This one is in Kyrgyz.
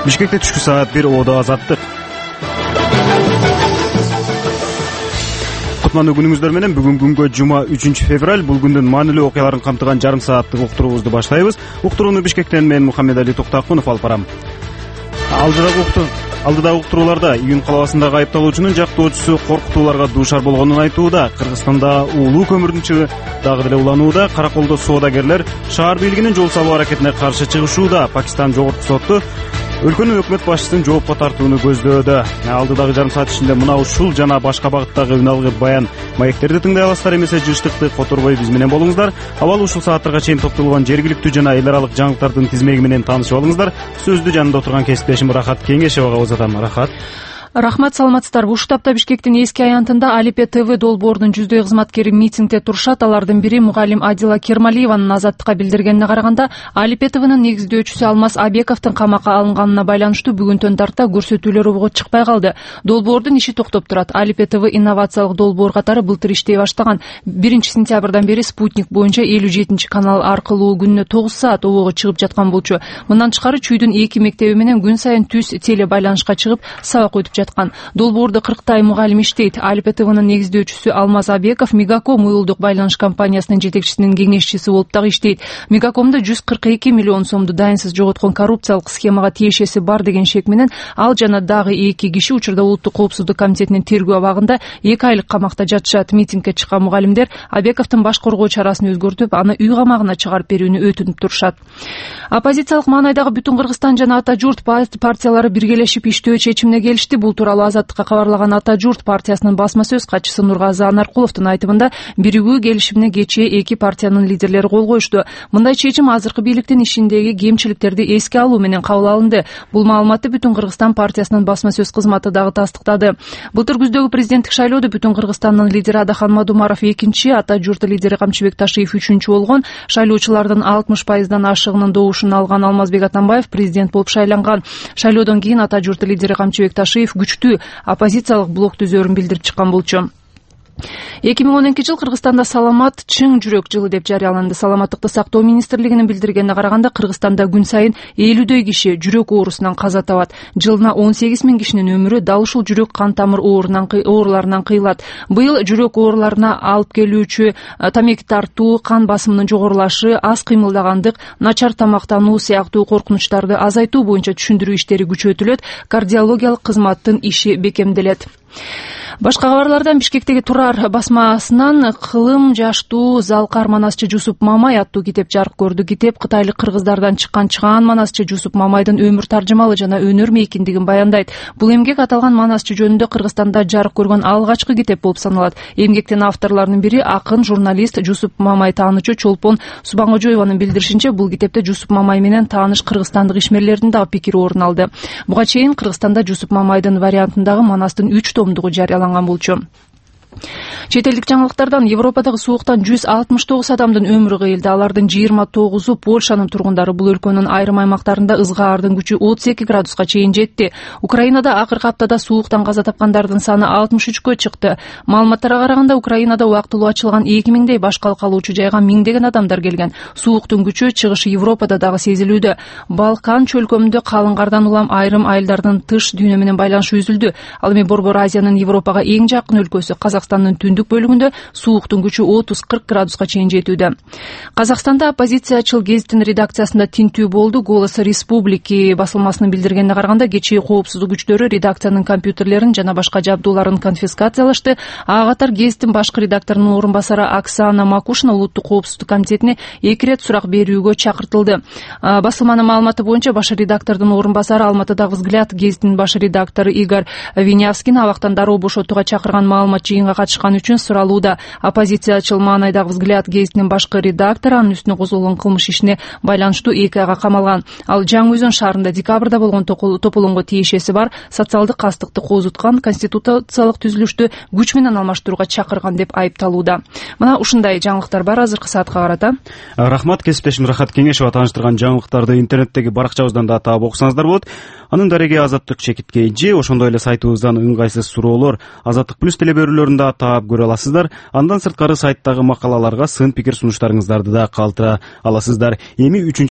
Бишкекте түшкү саат 1 Оодо Азаттык. Кутмандуу күнүңүздөр менен бүгүн күнгө жума 3-февраль. Бул күндүн маанилүү окуяларын камтыган жарым сааттык уктуруубузду баштайбыз. Уктурууну Бишкектен мен Мухаммедали Токтакунов алып барам. Алдыдагы уктурууларда Июн калабасындагы айыпталуучунун жактоочусу коркутууларга дуушар болгонун айтууда. Кыргызстанда уулуу көмүрдүн чыгы дагы деле уланууда. Караколдо соодагерлер шаар бийлигинин жол салуу аракетине каршы чыгышууда. Пакистан жогорку соту өлкөнүн өкмөт башчысын жоопко тартууну көздөөдө. Алдыдагы жарым саат ичинде мына ушул жана башка багыттагы үн алгы баян маектерди тыңдай аласыздар. Эмесе жыштыкты которбой биз менен болуңуздар. Абал ушул сааттарга чейин топтолгон жергиликтүү жана эл аралык жаңылыктардын тизмеги менен таанышып алыңыздар. Сөздү жанында отурган кесиптешим Рахат Кеңешевага узатам. Рахат. Рахмат, саламатсыздарбы. Ушул тапта Бишкектин эски аянтында Алипе ТВ долбоорунун жүздөй кызматкери митингде турушат. Алардын бири мугалим Адила Кермалиеванын Азаттыкка билдиргенине караганда, Алипе ТВнын негиздөөчүсү Алмаз Абековдун камакка алынганына байланыштуу бүгүнтөн тарта көрсөтүүлөр обого чыкпай калды. Долбоордун иши токтоп турат. Алипе ТВ инновациялык долбоор катары былтыр иштей баштаган. 1-сентябрдан бери спутник боюнча 57-канал аркылуу күнүнө 9 саат обого чыгып жаткан болчу. Мындан тышкары чүйдүн 2 мектеби менен күн сайын түз телебайланышка чыгып сабак өтүп жаткан. Долбоордо 40 мугалим иштейт. Алипе ТВнын негиздөөчүсү Алмаз Абеков Мегаком уюлдук байланыш компаниясынын жетекчисинин кеңешчиси болуп дагы иштейт. Мегакомдо 142 миллион сомду дайынсыз жоготкон коррупциялык схемага тиешеси бар деген шек менен ал жана дагы 2 киши учурда Улуттук коопсуздук комитетинин тергөө абагында 2 айлык камакта жатышат. Митингге чыккан мугалимдер Абековдун баш коргоо чарасын өзгөртүп, аны үй камагына чыгарып берүүнү өтүнүп турушат. Оппозициялык маанайдагы Бүтүн Кыргызстан жана Ата журт партиялары биргелешип иштөө чечимине келишти. Бул тууралуу Азаттыкка кабарлаган Ата журт партиясынын басма сөз катчысы Нургазы Анаркуловдун айтымында биригүү келишимине кечээ 2 партиянын лидерлери кол коюшту. Мындай чечим азыркы бийликтин ишиндеги кемчиликтерди эске алуу менен кабыл алынды. Бул маалыматты Бүтүн Кыргызстан партиясынын басма сөз кызматы дагы тастыктады. Былтыр күздөгү президенттик шайлоодо Бүтүн Кыргызстандын лидери Адахан Мадумаров 2-чи, Ата журт лидери Камчыбек Ташиев 3-чү болгон. Шайлоочулардын 60%дан ашыгынын добушун алган Алмазбек Атамбаев президент болуп шайланган. Шайлоодон кийин Ата журт лидери Камчыбек Ташиев күчтүү оппозициялык блок түзөрүн билдирип чыккан болчу. 2012 жыл Кыргызстанда саламат чың жүрөк жылы деп жарыяланды. Саламаттыкты сактоо министрлигинин билдиргенине караганда, Кыргызстанда күн сайын 50дөй киши жүрөк оорусунан каза табат. Жылына 18 000 кишинин өмүрү дал ушул жүрөк кан тамыр ооруларынан кыйылат. Быйыл жүрөк ооруларына алып келүүчү тамеки тартуу, кан басымынын жогорулашы, аз кыймылдагандык, начар тамактануу сыяктуу коркунучтарды азайтуу боюнча түшүндүрүү иштери күчөтүлөт. Кардиологиялык кызматтын иши бекемделет. Башка кабарлардан Бишкектеги Турар басмасынан кылым жаштуу залкар манасчы Жусуп Мамай аттуу китеп жарык көрдү. Китеп кытайлык кыргыздардан чыккан чыгаан манасчы Жусуп Мамайдын өмүр таржымалы жана өнөр мейкиндигин баяндайт. Бул эмгек аталган манасчы жөнүндө Кыргызстанда жарык көргөн алгачкы китеп болуп саналат. Эмгектин авторлорунун бири акын, журналист Жусуп Мамай таанычу Чолпон Субаңожоеванын билдиришинче, бул китепте Жусуп Мамай менен тааныш кыргызстандык ишмерлердин дагы пикири орун алды. Буга чейин Кыргызстанда Жусуп Мамайдын вариантындагы манастын 3 томдугу жарыяланган болчу. Чет элдик жаңылыктардан Европадагы сууктан 169 адамдын өмүрү кыйылды. Алардын 29-у Польшанын тургундары. Бул өлкөнүн айрым аймактарында ызгаардын күчү 32 градуска чейин жетти. Украинада акыркы аптада сууктан каза тапкандардын саны 63кө чыкты. Маалыматтарга караганда, Украинада убактылуу ачылган 2000дей башкалык алуучу жайга миңдеген адамдар келген. Сууктун күчү чыгыш Европада дагы сезилүүдө. Балкан чөлкөмүндө калың кардан улам айрым айылдардын тыш дүйнө менен байланышы үзүлдү. Ал эми Борбор Азиянын Европага эң жакын өлкөсү Казакстандын түндүк бөлүгүндө сууктун күчү 30-40 градуска чейин жетүүдө. Казакстанда оппозициячыл гезиттин редакциясында тинтүү болду. Голос Республики басылмасынын билдиргенине караганда, кечээ коопсуздук күчтөрү редакциянын компьютерлерин жана башка жабдууларын конфискациялашты. Ага катар гезиттин башкы редакторунун орун басары Оксана Макушина Улуттук коопсуздук комитетине 2 рет сурак берүүгө чакыртылды. Басылманын маалыматы боюнча, баш редактордун орун басары Алматыдагы Взгляд гезитинин баш редактору Игорь Винявскийни абактан дароо бошотууга чакырган маалымат жыйынга катышкан үчүн суралууда. Оппозициячыл маанайдагы Взгляд гезитинин башкы редактору анын үстүнө козголгон кылмыш ишине байланыштуу 2 айга камалган. Ал Жаңы Өзөн шаарында декабрда болгон тополоңго тиешеси бар социалдык кастыкты козуткан, конституциялык түзүлүштү күч менен алмаштырууга чакырган деп айыпталууда. Мына ушундай жаңылыктар бар азыркы саатка карата. Рахмат, кесиптешим Рахат Кеңешева тааныштырган жаңылыктарды интернеттеги баракчабыздан да таап окусаңыздар болот. Анын дареги Азаттык чекитке эже, ошондой эле сайтыбыздан ыңгайсыз суроолор Азаттык плюс телебөрүүлөрүндө таап көрө аласыздар. Андан сырткары сайттагы макалаларга сын пикир сунуштарыңыздарды да калтыра аласыздар. Эми